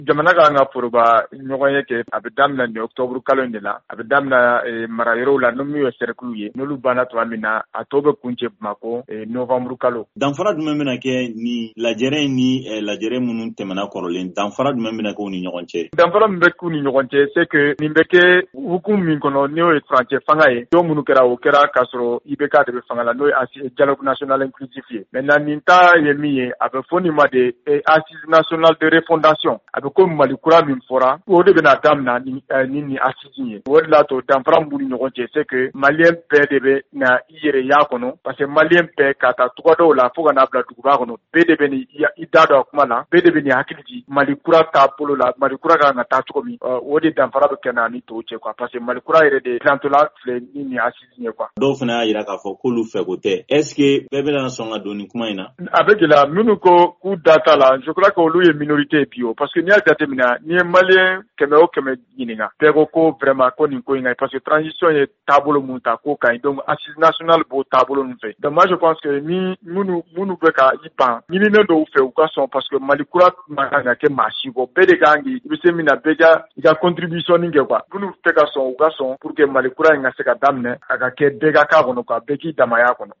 jamana ka nga foroba ɲɔgɔn ye kɛ a bɛ daminɛ ni octobre kalo de la a bɛ daminɛ mara yɔrɔw la n'o min ye cercle ye n'olu banna tuma min na a tɔ bɛ kuncɛ Bamako novembre kalo. Danfara jumɛn bɛna kɛ ni lajɛrɛ ni lajɛrɛ minnu tɛmɛna kɔrɔlen danfara jumɛn bɛna kɛ u ni ɲɔgɔn cɛ? Danfara min bɛ k'u ni ɲɔgɔn cɛ c'est que nin bɛ kɛ hukumu min kɔnɔ n'o ye furancɛ fanga ye don minnu kɛra o kɛra k'a sɔrɔ IBK de bɛ fanga la n'o ye dialogue national inclusif ye. Maintenant nin ta ye min ye a bɛ fɔ nin ma de assise nationale de refondation a bɛ ko Mali kura min fɔra o de bɛna daminɛ ni assise ye. O de la to danfara min b'u ni ɲɔgɔn cɛ c'est que malien bɛɛ de bɛ na i yɛrɛ y'a kɔnɔ parce que malien bɛɛ ka taa tɔgɔ dɔw la fo ka n'a bila duguba kɔnɔ bɛɛ de bɛ i da don a kuma la bɛɛ de bɛ nin hakili di Mali kura taabolo la Mali kura kan ka taa cogo min o de danfara bɛ kɛ na ni tɔw cɛ quoi parce que Mali kura yɛrɛ de dilantola filɛ ni assise ye quoi. Dɔw fana y'a jira k'a fɔ k'olu fɛ ko tɛ est-ce que bɛɛ bɛna sɔn ka don nin kuma in na? A bɛ gɛlɛya minnu ko k'u da t'a la je crois que olu ye minorité bi o parce que n'i y'a jateminɛ n'i ye malien kɛmɛ o kɛmɛ ɲininka bɛɛ ko vraiment ko nin ko in ka ɲi parce que transition ye taabolo mun ta k'o ka ɲi donc assise nationale b'o taabolo nun fɛ donc moi je pense que ni minnu bɛ ka i ban ɲininen dɔw fɛ u ka sɔn parce que Mali kura ma kan ka kɛ maa si bɔ bɛɛ de kan k'i bɛ se min na bɛɛ ka i ka contribution kɛ quoi minnu tɛ ka sɔn u ka sɔn pour que Mali kura in ka se ka daminɛ a ka kɛ bɛɛ ka k'a kɔnɔ quoi bɛɛ k'i damaya kɔnɔ.